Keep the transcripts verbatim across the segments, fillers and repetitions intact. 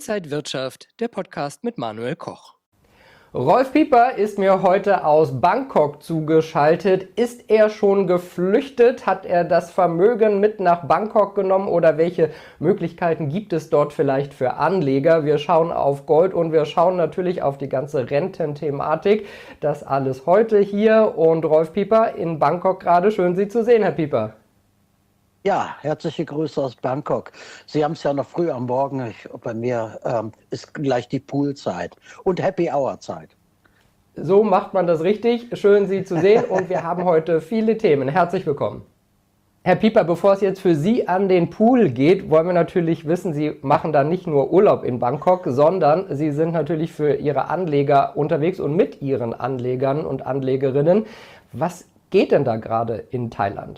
Inside Wirtschaft, der Podcast mit Manuel Koch. Rolf Pieper ist mir heute aus Bangkok zugeschaltet. Ist er schon geflüchtet? Hat er das Vermögen mit nach Bangkok genommen oder welche Möglichkeiten gibt es dort vielleicht für Anleger? Wir schauen auf Gold und wir schauen natürlich auf die ganze Rententhematik. Das alles heute hier und Rolf Pieper in Bangkok gerade. Schön, Sie zu sehen, Herr Pieper. Ja, herzliche Grüße aus Bangkok. Sie haben es ja noch früh am Morgen. Ich, bei mir ähm, ist gleich die Poolzeit und Happy Hour Zeit. So macht man das richtig. Schön, Sie zu sehen und wir haben heute viele Themen. Herzlich willkommen. Herr Pieper, bevor es jetzt für Sie an den Pool geht, wollen wir natürlich wissen, Sie machen da nicht nur Urlaub in Bangkok, sondern Sie sind natürlich für Ihre Anleger unterwegs und mit Ihren Anlegern und Anlegerinnen. Was geht denn da gerade in Thailand?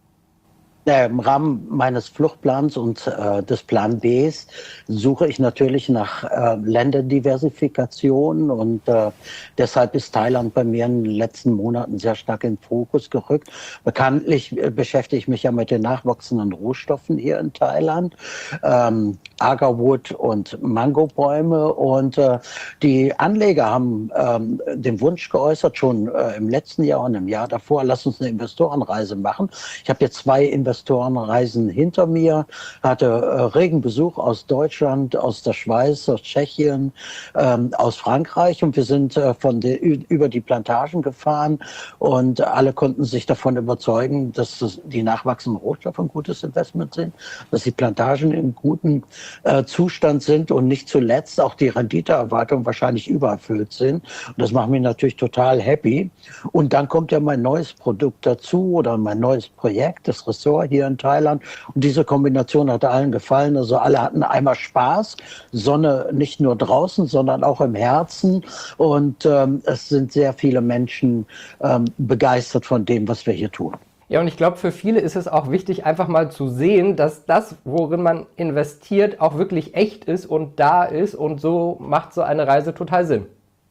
Im Rahmen meines Fluchtplans und äh, des Plan Bs suche ich natürlich nach äh, Länderdiversifikation und äh, deshalb ist Thailand bei mir in den letzten Monaten sehr stark in den Fokus gerückt. Bekanntlich äh, beschäftige ich mich ja mit den nachwachsenden Rohstoffen hier in Thailand, ähm, Agarwood und Mangobäume und äh, die Anleger haben ähm, den Wunsch geäußert, schon äh, im letzten Jahr und im Jahr davor, lass uns eine Investorenreise machen. Ich habe jetzt zwei Investoren Investorenreisen hinter mir, hatte äh, regen Besuch aus Deutschland, aus der Schweiz, aus Tschechien, ähm, aus Frankreich und wir sind äh, von de, über die Plantagen gefahren und alle konnten sich davon überzeugen, dass das, die nachwachsenden Rohstoffe ein gutes Investment sind, dass die Plantagen in gutem äh, Zustand sind und nicht zuletzt auch die Renditeerwartungen wahrscheinlich übererfüllt sind. Und das macht mich natürlich total happy. Und dann kommt ja mein neues Produkt dazu oder mein neues Projekt, das Ressort hier in Thailand. Und diese Kombination hat allen gefallen. Also alle hatten einmal Spaß, Sonne nicht nur draußen, sondern auch im Herzen. Und ähm, es sind sehr viele Menschen ähm, begeistert von dem, was wir hier tun. Ja, und ich glaube, für viele ist es auch wichtig, einfach mal zu sehen, dass das, worin man investiert, auch wirklich echt ist und da ist. Und so macht so eine Reise total Sinn.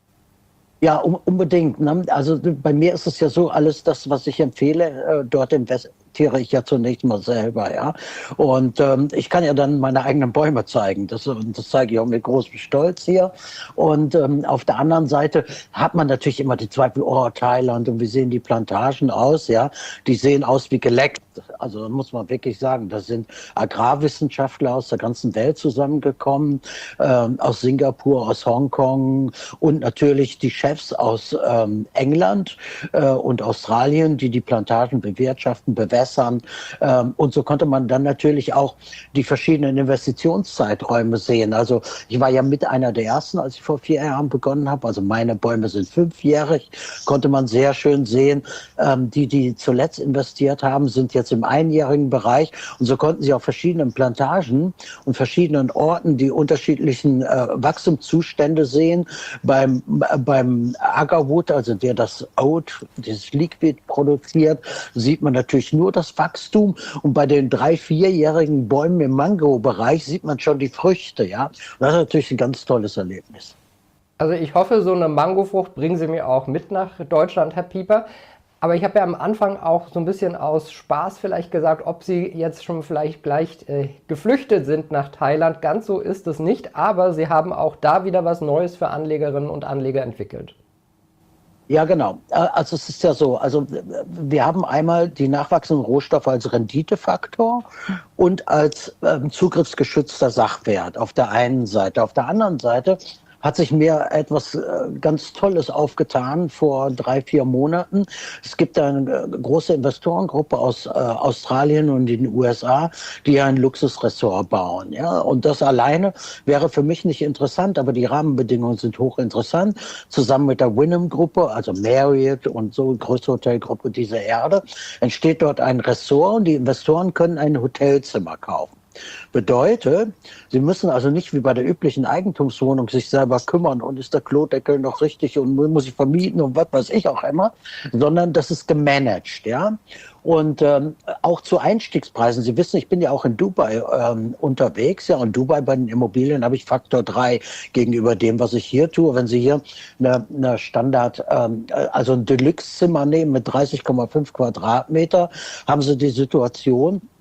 Ja, um, unbedingt. Ne? Also bei mir ist es ja so, alles das, was ich empfehle, äh, dort investiere ich ja zunächst mal selber, ja. Und ähm, ich kann ja dann meine eigenen Bäume zeigen. Das, das zeige ich auch mit großem Stolz hier. Und ähm, auf der anderen Seite hat man natürlich immer die Zweifel, oh, Thailand und wie sehen die Plantagen aus, ja. Die sehen aus wie geleckt. Also da muss man wirklich sagen, da sind Agrarwissenschaftler aus der ganzen Welt zusammengekommen, ähm, aus Singapur, aus Hongkong und natürlich die Chefs aus ähm, England äh, und Australien, die die Plantagen bewirtschaften, bewässern. Ähm, und so konnte man dann natürlich auch die verschiedenen Investitionszeiträume sehen. Also ich war ja mit einer der ersten, als ich vor vier Jahren begonnen habe. Also meine Bäume sind fünfjährig. Konnte man sehr schön sehen. Ähm, die, die zuletzt investiert haben, sind jetzt im einjährigen Bereich. Und so konnten sie auf verschiedenen Plantagen und verschiedenen Orten die unterschiedlichen äh, Wachstumszustände sehen. Beim, beim Agarwood, also der das Oat, dieses Liquid produziert, sieht man natürlich nur das Wachstum und bei den drei-, vierjährigen Bäumen im Mango-Bereich sieht man schon die Früchte, ja. Und das ist natürlich ein ganz tolles Erlebnis. Also ich hoffe, so eine Mangofrucht bringen Sie mir auch mit nach Deutschland, Herr Pieper. Aber ich habe ja am Anfang auch so ein bisschen aus Spaß vielleicht gesagt, ob Sie jetzt schon vielleicht gleich äh, geflüchtet sind nach Thailand. Ganz so ist es nicht, aber Sie haben auch da wieder was Neues für Anlegerinnen und Anleger entwickelt. Ja, genau. Also es ist ja so, also wir haben einmal die nachwachsenden Rohstoffe als Renditefaktor und als ähm, zugriffsgeschützter Sachwert auf der einen Seite. Auf der anderen Seite hat sich mir etwas äh, ganz Tolles aufgetan vor drei, vier Monaten. Es gibt eine äh, große Investorengruppe aus äh, Australien und den U S A, die ein Luxusressort bauen. Ja? Und das alleine wäre für mich nicht interessant, aber die Rahmenbedingungen sind hochinteressant. Zusammen mit der Wyndham-Gruppe, also Marriott und so, größte Hotelgruppe dieser Erde, entsteht dort ein Ressort und die Investoren können ein Hotelzimmer kaufen. Bedeutet, Sie müssen also nicht wie bei der üblichen Eigentumswohnung sich selber kümmern und ist der Klodeckel noch richtig und muss ich vermieten und was weiß ich auch immer, sondern das ist gemanagt, ja. Und ähm, auch zu Einstiegspreisen. Sie wissen, ich bin ja auch in Dubai ähm, unterwegs. Ja, und Dubai bei den Immobilien habe ich Faktor drei gegenüber dem, was ich hier tue. Wenn Sie hier eine, eine Standard, ähm, also ein Deluxe-Zimmer nehmen mit dreißig Komma fünf Quadratmeter, haben Sie die Situation,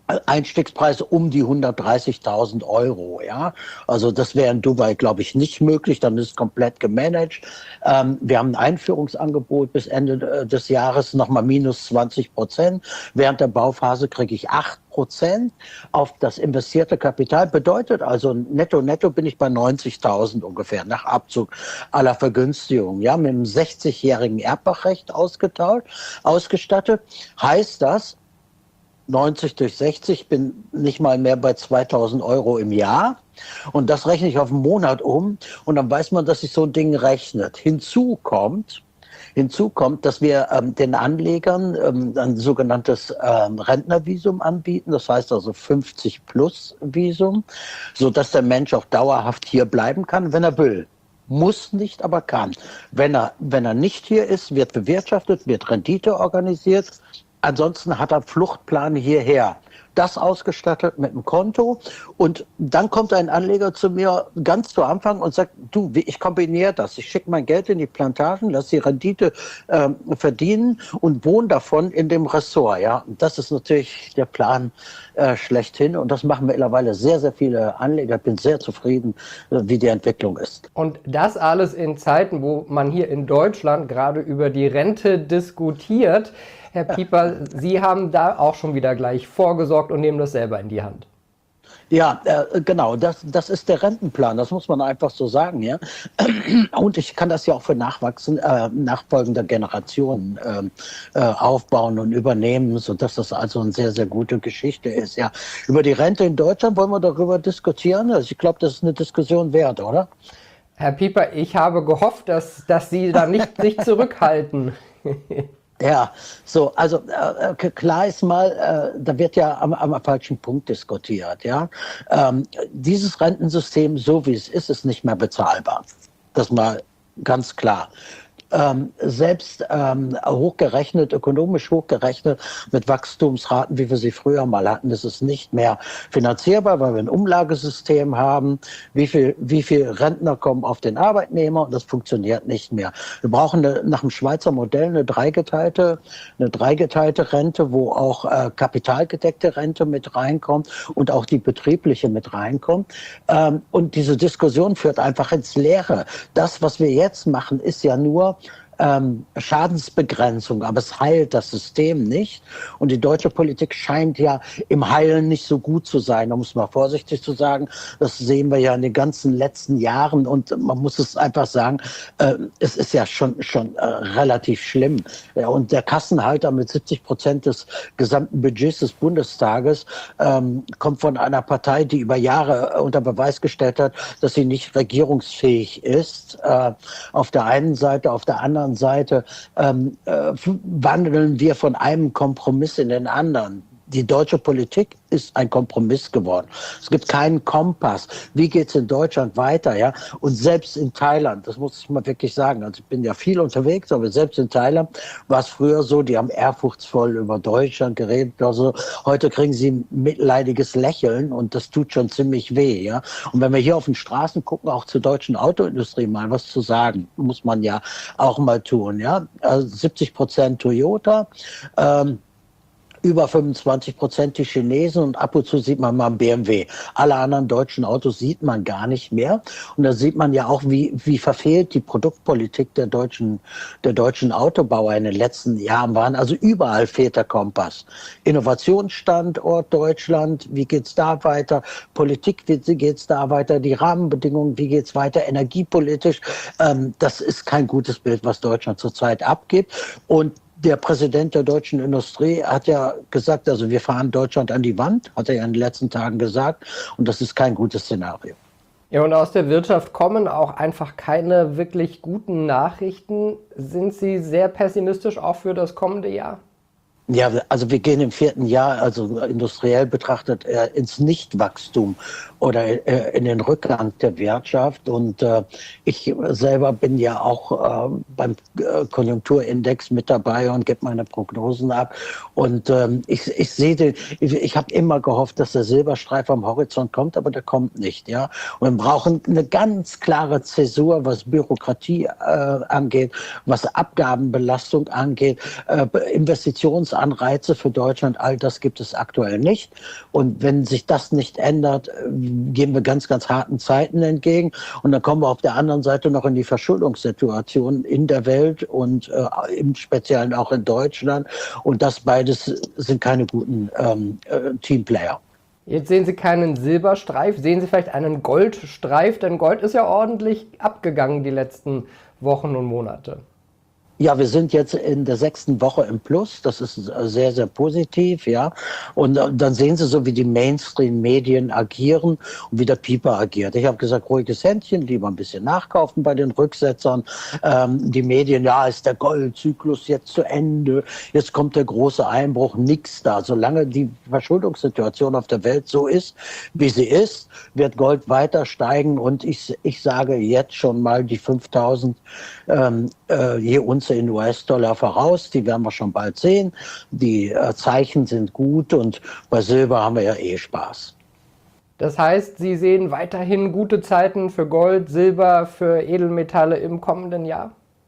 Einstiegspreis um die hundertdreißigtausend Euro, ja. Also das wäre in Dubai, glaube ich, nicht möglich. Dann ist es komplett gemanagt. Ähm, wir haben ein Einführungsangebot bis Ende des Jahres nochmal minus zwanzig Prozent. Während der Bauphase kriege ich acht Prozent auf das investierte Kapital. Bedeutet also, netto, netto bin ich bei neunzigtausend ungefähr, nach Abzug aller Vergünstigungen. Ja, mit einem sechzigjährigen Erbpachtrecht ausgetauscht, ausgestattet. Heißt das, neunzig durch sechzig, bin nicht mal mehr bei zweitausend Euro im Jahr. Und das rechne ich auf einen Monat um. Und dann weiß man, dass sich so ein Ding rechnet. Hinzu kommt, hinzu kommt, dass wir ähm, den Anlegern ähm, ein sogenanntes ähm, Rentnervisum anbieten. Das heißt also fünfzig plus Visum, sodass der Mensch auch dauerhaft hier bleiben kann, wenn er will. Muss nicht, aber kann. Wenn er, wenn er nicht hier ist, wird bewirtschaftet, wird Rendite organisiert. Ansonsten hat er Fluchtplan hierher. Das ausgestattet mit einem Konto. Und dann kommt ein Anleger zu mir ganz zu Anfang und sagt, du, ich kombiniere das. Ich schicke mein Geld in die Plantagen, lasse die Rendite äh, verdienen und wohne davon in dem Ressort. Ja, und das ist natürlich der Plan äh, schlechthin. Und das machen mittlerweile sehr, sehr viele Anleger. Ich bin sehr zufrieden, äh, wie die Entwicklung ist. Und das alles in Zeiten, wo man hier in Deutschland gerade über die Rente diskutiert. Herr Pieper, Sie haben da auch schon wieder gleich vorgesorgt und nehmen das selber in die Hand. Ja, äh, genau, das, das ist der Rentenplan, das muss man einfach so sagen, ja. Und ich kann das ja auch für nachwachsen, äh, nachfolgende Generationen äh, äh, aufbauen und übernehmen, sodass das also eine sehr, sehr gute Geschichte ist, ja. Über die Rente in Deutschland wollen wir darüber diskutieren? Also ich glaube, das ist eine Diskussion wert, oder? Herr Pieper, ich habe gehofft, dass, dass Sie da nicht sich zurückhalten. Ja, so, also äh, klar ist mal, äh, da wird ja am, am falschen Punkt diskutiert, ja. Ähm, dieses Rentensystem, so wie es ist, ist nicht mehr bezahlbar. Das mal ganz klar. Ähm, selbst ähm, hochgerechnet, ökonomisch hochgerechnet mit Wachstumsraten, wie wir sie früher mal hatten, ist es nicht mehr finanzierbar, weil wir ein Umlagesystem haben. Wie viel, wie viel Rentner kommen auf den Arbeitnehmer und das funktioniert nicht mehr. Wir brauchen eine, nach dem Schweizer Modell eine dreigeteilte, eine dreigeteilte Rente, wo auch äh, kapitalgedeckte Rente mit reinkommt und auch die betriebliche mit reinkommt. Ähm, und diese Diskussion führt einfach ins Leere. Das, was wir jetzt machen, ist ja nur Ähm, Schadensbegrenzung, aber es heilt das System nicht. Und die deutsche Politik scheint ja im Heilen nicht so gut zu sein, um es mal vorsichtig zu sagen. Das sehen wir ja in den ganzen letzten Jahren und man muss es einfach sagen, äh, es ist ja schon, schon äh, relativ schlimm. Ja, und der Kassenhalter mit siebzig Prozent des gesamten Budgets des Bundestages ähm, kommt von einer Partei, die über Jahre unter Beweis gestellt hat, dass sie nicht regierungsfähig ist. Äh, auf der einen Seite, auf der anderen Seite ähm, äh, wandeln wir von einem Kompromiss in den anderen. Die deutsche Politik ist ein Kompromiss geworden. Es gibt keinen Kompass. Wie geht es in Deutschland weiter? Ja? Und selbst in Thailand, das muss ich mal wirklich sagen, also ich bin ja viel unterwegs, aber selbst in Thailand war es früher so, die haben ehrfurchtsvoll über Deutschland geredet. Also heute kriegen sie ein mitleidiges Lächeln und das tut schon ziemlich weh. Ja? Und wenn wir hier auf den Straßen gucken, auch zur deutschen Autoindustrie mal was zu sagen, muss man ja auch mal tun. Ja? Also siebzig Prozent Toyota, ähm, über fünfundzwanzig Prozent die Chinesen und ab und zu sieht man mal einen B M W. Alle anderen deutschen Autos sieht man gar nicht mehr. Und da sieht man ja auch, wie, wie verfehlt die Produktpolitik der deutschen, der deutschen Autobauer in den letzten Jahren waren. Also überall fehlt der Kompass. Innovationsstandort Deutschland, wie geht's da weiter? Politik, wie geht's da weiter? Die Rahmenbedingungen, wie geht's weiter? Energiepolitisch, ähm, das ist kein gutes Bild, was Deutschland zurzeit abgibt. Und der Präsident der deutschen Industrie hat ja gesagt, also wir fahren Deutschland an die Wand, hat er ja in den letzten Tagen gesagt. Und das ist kein gutes Szenario. Ja, und aus der Wirtschaft kommen auch einfach keine wirklich guten Nachrichten. Sind Sie sehr pessimistisch auch für das kommende Jahr? Ja, also wir gehen im vierten Jahr, also industriell betrachtet, äh, ins Nichtwachstum oder äh, in den Rückgang der Wirtschaft. Und äh, ich selber bin ja auch äh, beim äh, Konjunkturindex mit dabei und gebe meine Prognosen ab. Und ähm, ich, ich sehe, den, ich, ich habe immer gehofft, dass der Silberstreif am Horizont kommt, aber der kommt nicht. Ja, und wir brauchen eine ganz klare Zäsur, was Bürokratie äh, angeht, was Abgabenbelastung angeht, äh, Investitions Handelsanreize für Deutschland, all das gibt es aktuell nicht. Und wenn sich das nicht ändert, gehen wir ganz, ganz harten Zeiten entgegen. Und dann kommen wir auf der anderen Seite noch in die Verschuldungssituation in der Welt und äh, im Speziellen auch in Deutschland. Und das beides sind keine guten ähm, äh, Teamplayer. Jetzt sehen Sie keinen Silberstreif, sehen Sie vielleicht einen Goldstreif, denn Gold ist ja ordentlich abgegangen die letzten Wochen und Monate. Ja, wir sind jetzt in der sechsten Woche im Plus. Das ist sehr, sehr positiv, ja. Und dann sehen Sie so, wie die Mainstream-Medien agieren und wie der Pieper agiert. Ich habe gesagt, ruhiges Händchen, lieber ein bisschen nachkaufen bei den Rücksetzern. Ähm, die Medien, ja, ist der Goldzyklus jetzt zu Ende? Jetzt kommt der große Einbruch. Nix da. Solange die Verschuldungssituation auf der Welt so ist, wie sie ist, wird Gold weiter steigen. Und ich, ich sage jetzt schon mal die fünftausend ähm, äh, je Unze in U S-Dollar voraus, die werden wir schon bald sehen. Die äh, Zeichen sind gut und bei Silber haben wir ja eh Spaß. Das heißt, Sie sehen weiterhin gute Zeiten für Gold, Silber, für Edelmetalle im kommenden Jahr?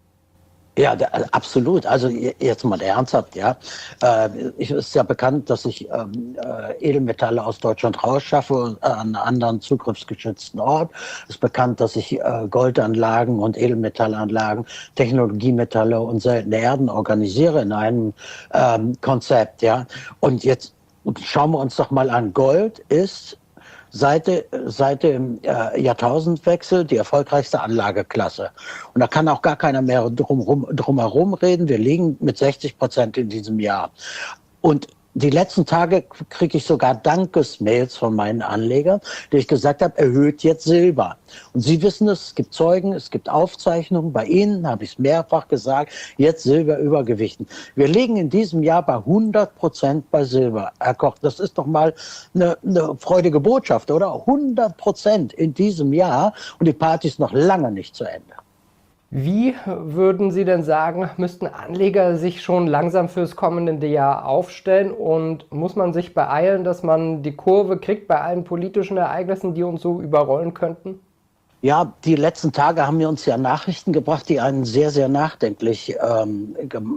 Ja, da, absolut. Also jetzt mal ernsthaft, ja. Äh, ich, ist ja bekannt, dass ich ähm, äh, Edelmetalle aus Deutschland rausschaffe an einen anderen zugriffsgeschützten Ort. Es ist bekannt, dass ich äh, Goldanlagen und Edelmetallanlagen, Technologiemetalle und seltene Erden organisiere in einem ähm, Konzept, ja. Und jetzt schauen wir uns doch mal an. Gold ist Seit, seit dem äh, Jahrtausendwechsel die erfolgreichste Anlageklasse. Und da kann auch gar keiner mehr drum, drum herum reden. Wir liegen mit sechzig Prozent in diesem Jahr. Und die letzten Tage kriege ich sogar Dankesmails von meinen Anlegern, die ich gesagt habe, erhöht jetzt Silber. Und Sie wissen es, es gibt Zeugen, es gibt Aufzeichnungen. Bei Ihnen habe ich es mehrfach gesagt, jetzt Silber übergewichten. Wir liegen in diesem Jahr bei hundert Prozent bei Silber. Herr Koch, das ist doch mal eine, eine freudige Botschaft, oder? hundert Prozent in diesem Jahr und die Party ist noch lange nicht zu Ende. Wie würden Sie denn sagen, müssten Anleger sich schon langsam fürs kommende Jahr aufstellen und muss man sich beeilen, dass man die Kurve kriegt bei allen politischen Ereignissen, die uns so überrollen könnten? Ja, die letzten Tage haben wir uns ja Nachrichten gebracht, die einen sehr, sehr nachdenklich, ähm,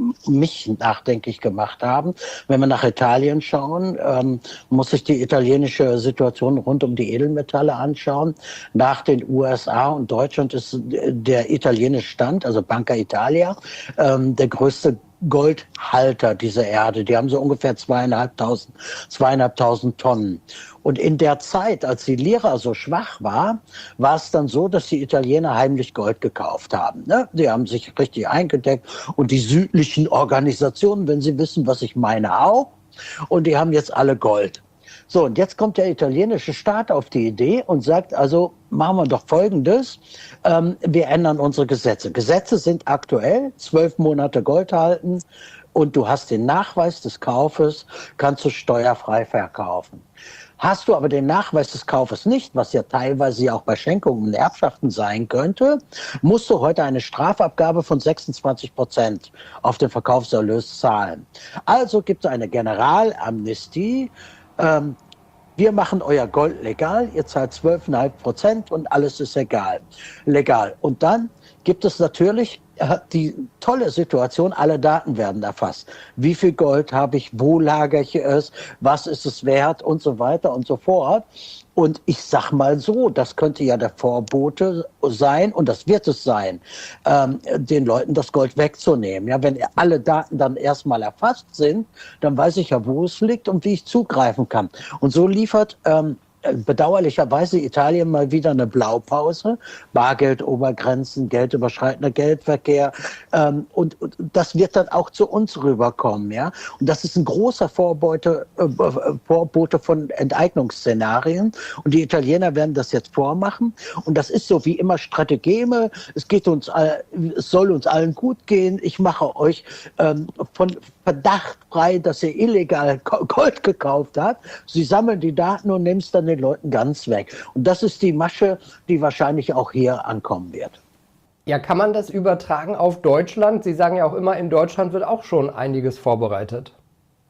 mich nachdenklich gemacht haben. Wenn wir nach Italien schauen, ähm, muss sich die italienische Situation rund um die Edelmetalle anschauen. Nach den U S A und Deutschland ist der italienische Stand, also Banca Italia, ähm, der größte Goldhalter dieser Erde. Die haben so ungefähr zweieinhalbtausend, zweieinhalbtausend Tonnen. Und in der Zeit, als die Lira so schwach war, war es dann so, dass die Italiener heimlich Gold gekauft haben. Ne? Die haben sich richtig eingedeckt und die südlichen Organisationen, wenn Sie wissen, was ich meine, auch. Und die haben jetzt alle Gold. So, und jetzt kommt der italienische Staat auf die Idee und sagt, also machen wir doch Folgendes, ähm, wir ändern unsere Gesetze. Gesetze sind aktuell, zwölf Monate Gold halten und du hast den Nachweis des Kaufes, kannst du steuerfrei verkaufen. Hast du aber den Nachweis des Kaufes nicht, was ja teilweise ja auch bei Schenkungen und Erbschaften sein könnte, musst du heute eine Strafabgabe von sechsundzwanzig Prozent auf den Verkaufserlös zahlen. Also gibt es eine Generalamnestie. Ähm, wir machen euer Gold legal, ihr zahlt zwölf Komma fünf Prozent und alles ist egal, legal. Und dann gibt es natürlich äh, die tolle Situation, alle Daten werden erfasst. Wie viel Gold habe ich, wo lagere ich es, was ist es wert und so weiter und so fort. Und ich sag mal so, das könnte ja der Vorbote sein, und das wird es sein, ähm, den Leuten das Gold wegzunehmen. Ja, wenn alle Daten dann erstmal erfasst sind, dann weiß ich ja, wo es liegt und wie ich zugreifen kann. Und so liefert ähm, bedauerlicherweise Italien mal wieder eine Blaupause. Bargeldobergrenzen, geldüberschreitender Geldverkehr. Ähm, und, und das wird dann auch zu uns rüberkommen. Ja? Und das ist ein großer Vorbote, äh, Vorbote von Enteignungsszenarien. Und die Italiener werden das jetzt vormachen. Und das ist so wie immer Strategeme. Es geht uns, all, es soll uns allen gut gehen. Ich mache euch ähm, von Verdacht frei, dass ihr illegal Gold gekauft habt. Sie sammeln die Daten und nehmen es dann den Leuten ganz weg. Und das ist die Masche, die wahrscheinlich auch hier ankommen wird. Ja, kann man das übertragen auf Deutschland? Sie sagen ja auch immer, in Deutschland wird auch schon einiges vorbereitet.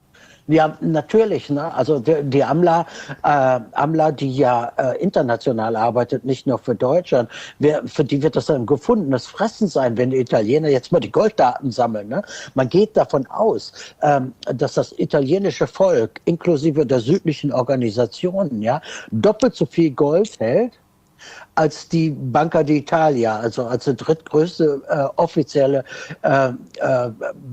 Ja, natürlich. Ne? Also die, die AMLA, äh, AMLA, die ja äh, international arbeitet, nicht nur für Deutschland, wer, für die wird das ein gefundenes Fressen sein, wenn die Italiener jetzt mal die Golddaten sammeln. Ne? Man geht davon aus, ähm, dass das italienische Volk inklusive der südlichen Organisationen ja doppelt so viel Gold hält als die Banca d'Italia, also als die drittgrößte äh, offizielle äh, äh,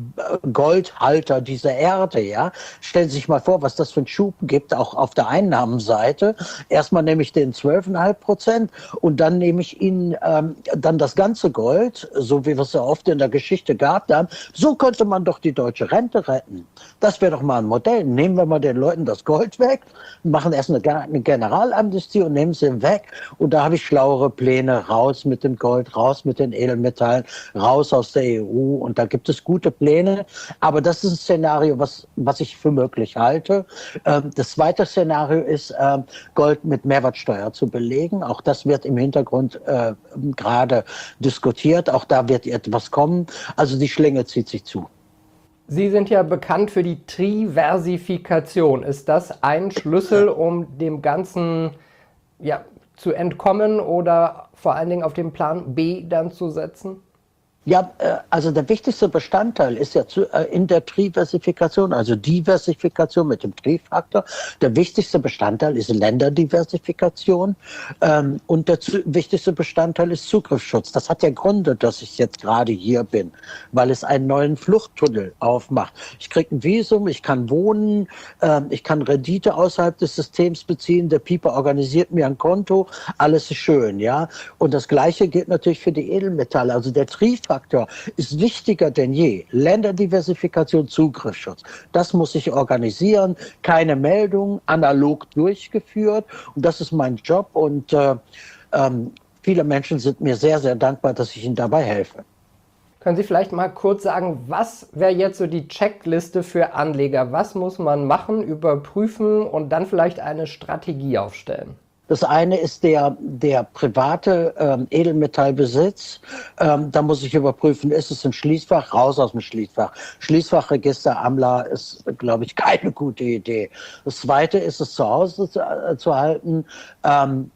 Goldhalter dieser Erde. Ja, stellen Sie sich mal vor, was das für einen Schub gibt, auch auf der Einnahmenseite. Erstmal nehme ich den zwölf Komma fünf Prozent und dann nehme ich Ihnen ähm, dann das ganze Gold, so wie wir es ja oft in der Geschichte gehabt haben. So könnte man doch die deutsche Rente retten. Das wäre doch mal ein Modell. Nehmen wir mal den Leuten das Gold weg, machen erst eine, eine Generalamnestie und nehmen sie weg. Und da habe ich schlauere Pläne, raus mit dem Gold, raus mit den Edelmetallen, raus aus der E U. Und da gibt es gute Pläne. Aber das ist ein Szenario, was, was ich für möglich halte. Ähm, das zweite Szenario ist, ähm, Gold mit Mehrwertsteuer zu belegen. Auch das wird im Hintergrund äh, gerade diskutiert. Auch da wird etwas kommen. Also die Schlinge zieht sich zu. Sie sind ja bekannt für die Triversifikation. Ist das ein Schlüssel, um dem Ganzen ja, zu entkommen oder vor allen Dingen auf den Plan B dann zu setzen? Ja, also der wichtigste Bestandteil ist ja zu, äh, in der Triversifikation, also Diversifikation mit dem Tri-Faktor. Der wichtigste Bestandteil ist Länderdiversifikation ähm, und der zu, wichtigste Bestandteil ist Zugriffsschutz. Das hat ja Gründe, dass ich jetzt gerade hier bin, weil es einen neuen Fluchttunnel aufmacht. Ich kriege ein Visum, ich kann wohnen, äh, ich kann Rendite außerhalb des Systems beziehen, der Pieper organisiert mir ein Konto, alles ist schön, ja. Und das Gleiche gilt natürlich für die Edelmetalle, also der Tri-Faktor ist wichtiger denn je. Länderdiversifikation, Zugriffsschutz. Das muss ich organisieren. Keine Meldung, analog durchgeführt. Und das ist mein Job. Und äh, ähm, viele Menschen sind mir sehr, sehr dankbar, dass ich ihnen dabei helfe. Können Sie vielleicht mal kurz sagen, was wäre jetzt so die Checkliste für Anleger? Was muss man machen, überprüfen und dann vielleicht eine Strategie aufstellen? Das eine ist der, der private ähm, Edelmetallbesitz. Ähm, da muss ich überprüfen, ist es ein Schließfach? Raus aus dem Schließfach. Schließfachregister AMLA ist, glaube ich, keine gute Idee. Das zweite ist es zu Hause zu, äh, zu halten. Ähm,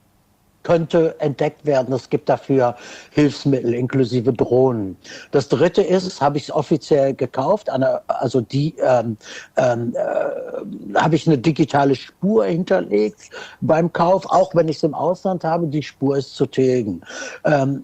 könnte entdeckt werden. Es gibt dafür Hilfsmittel inklusive Drohnen. Das dritte ist, habe ich es offiziell gekauft, eine, also die ähm, ähm, äh, habe ich eine digitale Spur hinterlegt beim Kauf, auch wenn ich es im Ausland habe, die Spur ist zu tilgen. Ähm,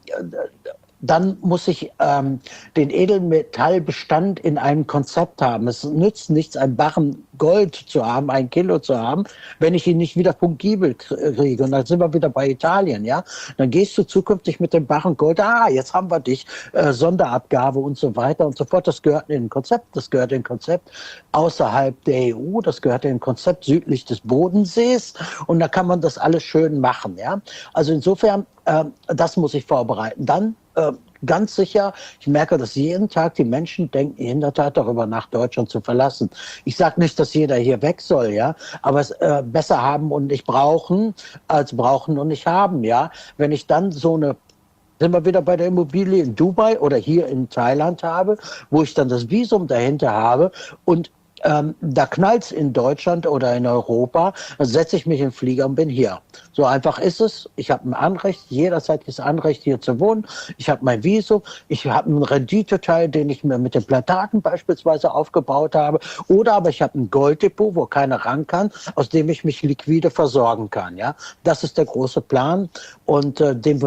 Dann muss ich ähm, den Edelmetallbestand in einem Konzept haben. Es nützt nichts, ein Barren Gold zu haben, ein Kilo zu haben, wenn ich ihn nicht wieder fungibel kriege. Und dann sind wir wieder bei Italien, ja. Dann gehst du zukünftig mit dem Barren Gold, ah, jetzt haben wir dich, äh, Sonderabgabe und so weiter und so fort. Das gehört in ein Konzept, das gehört in ein Konzept außerhalb der E U, das gehört in ein Konzept südlich des Bodensees. Und da kann man das alles schön machen, ja. Also insofern, äh, das muss ich vorbereiten. Dann äh, ganz sicher, ich merke, dass jeden Tag die Menschen denken in der Tat darüber nach, Deutschland zu verlassen. Ich sage nicht, dass jeder hier weg soll, ja, aber es äh, besser haben und nicht brauchen, als brauchen und nicht haben, ja. Wenn ich dann so eine, sind wir wieder bei der Immobilie in Dubai oder hier in Thailand habe, wo ich dann das Visum dahinter habe und Ähm, da knallt's in Deutschland oder in Europa, dann setze ich mich in den Flieger und bin hier. So einfach ist es. Ich habe ein Anrecht, jederzeitiges Anrecht, hier zu wohnen. Ich habe mein Visum, ich habe einen Renditeteil, den ich mir mit den Plantagen beispielsweise aufgebaut habe. Oder aber ich habe ein Golddepot, wo keiner ran kann, aus dem ich mich liquide versorgen kann. Ja, das ist der große Plan und äh, den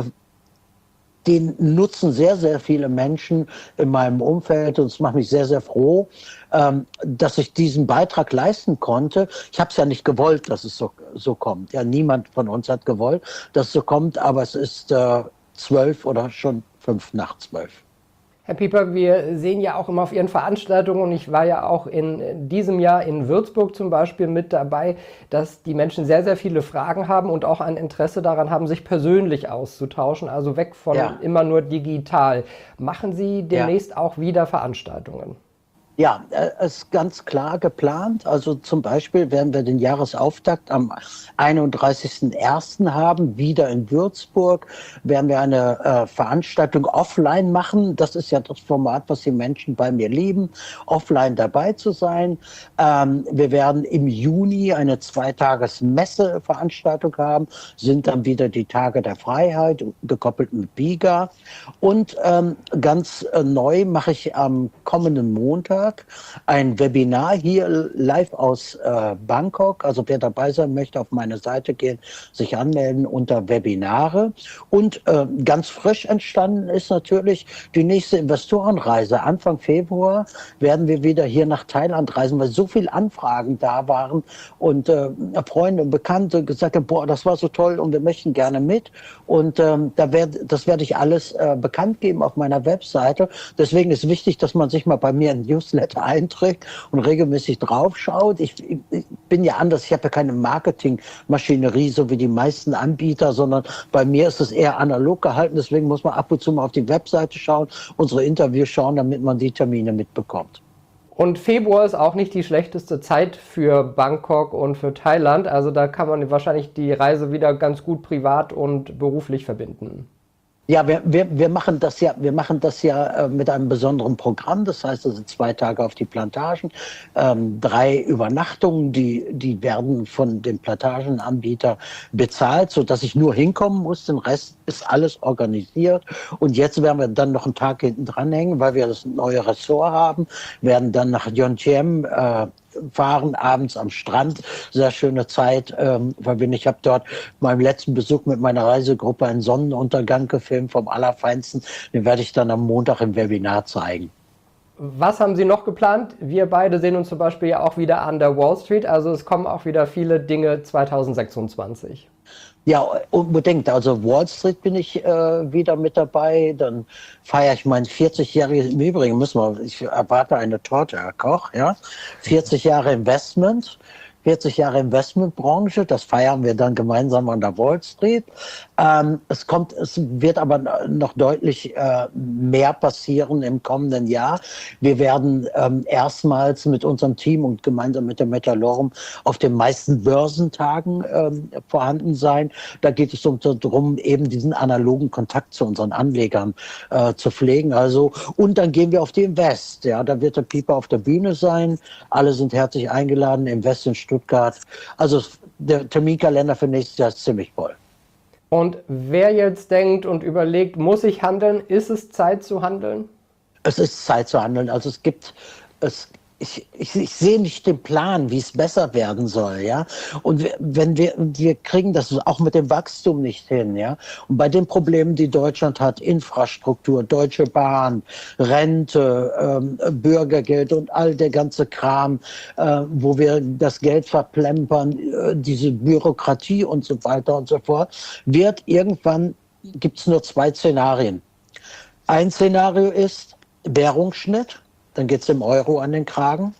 Den nutzen sehr, sehr viele Menschen in meinem Umfeld und es macht mich sehr, sehr froh, ähm, dass ich diesen Beitrag leisten konnte. Ich habe es ja nicht gewollt, dass es so, so kommt. Ja, niemand von uns hat gewollt, dass es so kommt, aber es ist äh, zwölf oder schon fünf nach zwölf. Herr Pieper, wir sehen ja auch immer auf Ihren Veranstaltungen, und ich war ja auch in diesem Jahr in Würzburg zum Beispiel mit dabei, dass die Menschen sehr, sehr viele Fragen haben und auch ein Interesse daran haben, sich persönlich auszutauschen, also weg von Ja. immer nur digital. Machen Sie demnächst Ja. auch wieder Veranstaltungen? Ja, äh, ist ganz klar geplant. Also zum Beispiel werden wir den Jahresauftakt am einunddreißigsten ersten haben, wieder in Würzburg. Werden wir eine äh, Veranstaltung offline machen. Das ist ja das Format, was die Menschen bei mir lieben, offline dabei zu sein. Ähm, wir werden im Juni eine Zweitages-Messe-Veranstaltung haben, sind dann wieder die Tage der Freiheit, gekoppelt mit BIGA. Und ähm, ganz äh, neu mache ich am kommenden Montag ein Webinar hier live aus äh, Bangkok. Also wer dabei sein möchte, auf meine Seite gehen, sich anmelden unter Webinare. Und äh, ganz frisch entstanden ist natürlich die nächste Investorenreise. Anfang Februar werden wir wieder hier nach Thailand reisen, weil so viele Anfragen da waren und äh, Freunde und Bekannte gesagt haben, boah, das war so toll und wir möchten gerne mit. Und ähm, da werd, das werde ich alles äh, bekannt geben auf meiner Webseite. Deswegen ist wichtig, dass man sich mal bei mir in Newsletter einträgt und regelmäßig draufschaut. Ich, ich, ich bin ja anders, ich habe ja keine Marketingmaschinerie, so wie die meisten Anbieter, sondern bei mir ist es eher analog gehalten. Deswegen muss man ab und zu mal auf die Webseite schauen, unsere Interviews schauen, damit man die Termine mitbekommt. Und Februar ist auch nicht die schlechteste Zeit für Bangkok und für Thailand. Also da kann man wahrscheinlich die Reise wieder ganz gut privat und beruflich verbinden. Ja, wir, wir, wir machen das ja, wir machen das ja äh, mit einem besonderen Programm. Das heißt, also zwei Tage auf die Plantagen, ähm, drei Übernachtungen, die, die werden von dem Plantagenanbieter bezahlt, so dass ich nur hinkommen muss. Den Rest ist alles organisiert. Und jetzt werden wir dann noch einen Tag hinten dranhängen, weil wir das neue Ressort haben, werden dann nach Yeongjam äh, fahren, abends am Strand, sehr schöne Zeit, ähm, weil ich habe dort beim letzten Besuch mit meiner Reisegruppe einen Sonnenuntergang gefilmt vom Allerfeinsten, den werde ich dann am Montag im Webinar zeigen. Was haben Sie noch geplant? Wir beide sehen uns zum Beispiel ja auch wieder an der Wall Street, also es kommen auch wieder viele Dinge zweitausendsechsundzwanzig. Ja, unbedingt. Also Wall Street bin ich äh, wieder mit dabei. Dann feiere ich mein vierzigjähriges, im Übrigen müssen wir, ich erwarte eine Torte, Herr Koch, ja. vierzig Jahre Investment, vierzig Jahre Investmentbranche, das feiern wir dann gemeinsam an der Wall Street. Ähm, es kommt, es wird aber noch deutlich äh, mehr passieren im kommenden Jahr. Wir werden ähm, erstmals mit unserem Team und gemeinsam mit der Metallorm auf den meisten Börsentagen ähm, vorhanden sein. Da geht es um, darum, eben diesen analogen Kontakt zu unseren Anlegern äh, zu pflegen. Also, und dann gehen wir auf die Invest. Ja, da wird der Pieper auf der Bühne sein. Alle sind herzlich eingeladen. Invest in Stuttgart. Also der Terminkalender für nächstes Jahr ist ziemlich voll. Und wer jetzt denkt und überlegt, muss ich handeln, ist es Zeit zu handeln? Es ist Zeit zu handeln. Also es gibt, es, ich, ich, ich sehe nicht den Plan, wie es besser werden soll, ja. Und wir, wenn wir, wir kriegen das auch mit dem Wachstum nicht hin, ja. Und bei den Problemen, die Deutschland hat, Infrastruktur, Deutsche Bahn, Rente, ähm, Bürgergeld und all der ganze Kram, äh, wo wir das Geld verplempern, äh, diese Bürokratie und so weiter und so fort, wird irgendwann, gibt es nur zwei Szenarien. Ein Szenario ist Währungsschnitt. Dann geht es dem Euro an den Kragen,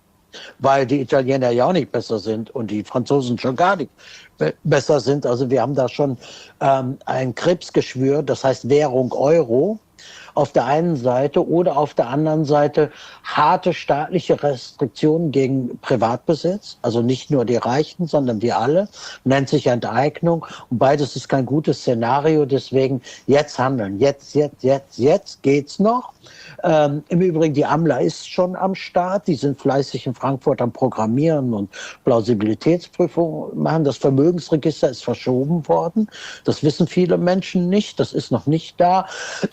weil die Italiener ja auch nicht besser sind und die Franzosen schon gar nicht be- besser sind. Also wir haben da schon ähm, ein Krebsgeschwür, das heißt Währung Euro auf der einen Seite oder auf der anderen Seite harte staatliche Restriktionen gegen Privatbesitz, also nicht nur die Reichen, sondern wir alle, nennt sich Enteignung. Und beides ist kein gutes Szenario, deswegen jetzt handeln, jetzt, jetzt, jetzt, jetzt geht's noch. Ähm, Im Übrigen, die AMLA ist schon am Start. Die sind fleißig in Frankfurt am Programmieren und Plausibilitätsprüfungen machen. Das Vermögensregister ist verschoben worden. Das wissen viele Menschen nicht. Das ist noch nicht da.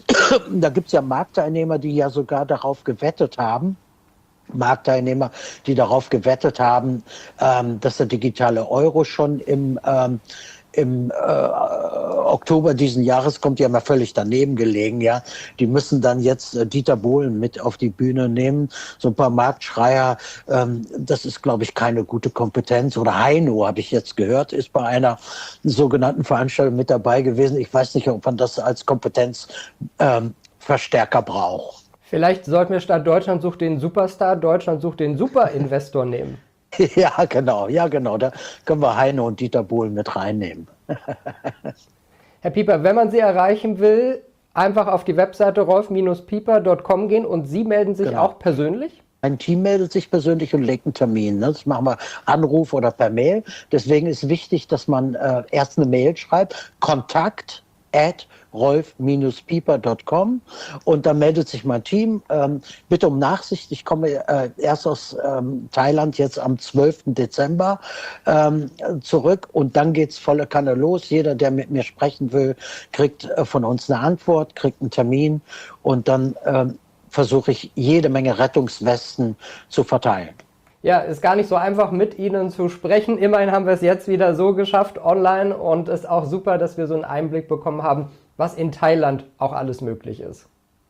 Da gibt es ja Marktteilnehmer, die ja sogar darauf gewettet haben. Marktteilnehmer, die darauf gewettet haben, ähm, dass der digitale Euro schon im ähm, im äh, Oktober diesen Jahres kommt, ja mal völlig daneben gelegen, ja. Die müssen dann jetzt äh, Dieter Bohlen mit auf die Bühne nehmen, so ein paar Marktschreier, ähm, das ist, glaube ich, keine gute Kompetenz. Oder Heino, habe ich jetzt gehört, ist bei einer sogenannten Veranstaltung mit dabei gewesen. Ich weiß nicht, ob man das als Kompetenzverstärker ähm, braucht. Vielleicht sollten wir statt Deutschland sucht den Superstar, Deutschland sucht den Superinvestor nehmen. Ja, genau, ja, genau. Da können wir Heino und Dieter Bohlen mit reinnehmen. Herr Pieper, wenn man Sie erreichen will, einfach auf die Webseite rolf Bindestrich pieper Punkt com gehen und Sie melden sich Genau. auch persönlich? Mein Team meldet sich persönlich und legt einen Termin. Ne? Das machen wir Anruf oder per Mail. Deswegen ist wichtig, dass man äh, erst eine Mail schreibt, kontakt at rolf Bindestrich pieper Punkt com, und dann meldet sich mein Team. Ähm, bitte um Nachsicht, ich komme äh, erst aus ähm, Thailand jetzt am zwölften Dezember ähm, zurück, und dann geht's volle Kanne los. Jeder, der mit mir sprechen will, kriegt äh, von uns eine Antwort, kriegt einen Termin, und dann ähm, versuche ich, jede Menge Rettungswesten zu verteilen. Ja, ist gar nicht so einfach, mit Ihnen zu sprechen. Immerhin haben wir es jetzt wieder so geschafft, online, und es ist auch super, dass wir so einen Einblick bekommen haben, was in Thailand auch alles möglich ist.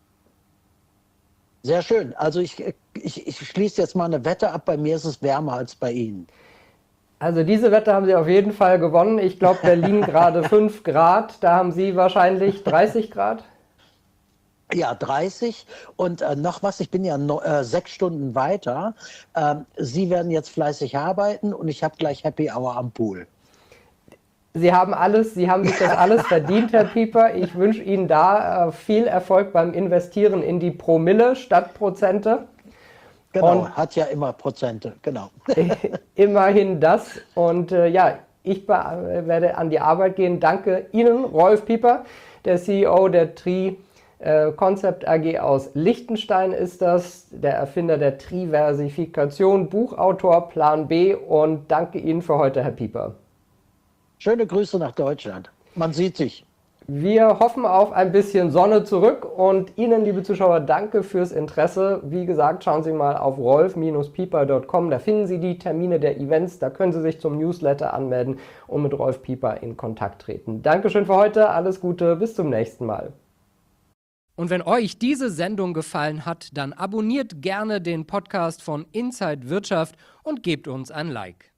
Sehr schön. Also ich, ich, ich schließe jetzt mal eine Wette ab. Bei mir ist es wärmer als bei Ihnen. Also diese Wette haben Sie auf jeden Fall gewonnen. Ich glaube, Berlin gerade fünf Grad. Da haben Sie wahrscheinlich dreißig Grad. Ja, dreißig. Und äh, noch was, ich bin ja no, äh, sechs Stunden weiter. Ähm, Sie werden jetzt fleißig arbeiten, und ich habe gleich Happy Hour am Pool. Sie haben alles, Sie haben sich das alles verdient, Herr Pieper. Ich wünsche Ihnen da äh, viel Erfolg beim Investieren in die Promille statt Prozente. Genau, Und hat ja immer Prozente, genau. immerhin das. Und äh, ja, ich werde an die Arbeit gehen. Danke Ihnen, Rolf Pieper, der C E O der Tri äh, Concept A G aus Liechtenstein ist das, der Erfinder der Triversifikation, Buchautor Plan B, und danke Ihnen für heute, Herr Pieper. Schöne Grüße nach Deutschland. Man sieht sich. Wir hoffen auf ein bisschen Sonne zurück, und Ihnen, liebe Zuschauer, danke fürs Interesse. Wie gesagt, schauen Sie mal auf rolf Bindestrich pieper Punkt com, da finden Sie die Termine der Events, da können Sie sich zum Newsletter anmelden und mit Rolf Pieper in Kontakt treten. Dankeschön für heute, alles Gute, bis zum nächsten Mal. Und wenn euch diese Sendung gefallen hat, dann abonniert gerne den Podcast von Inside Wirtschaft und gebt uns ein Like.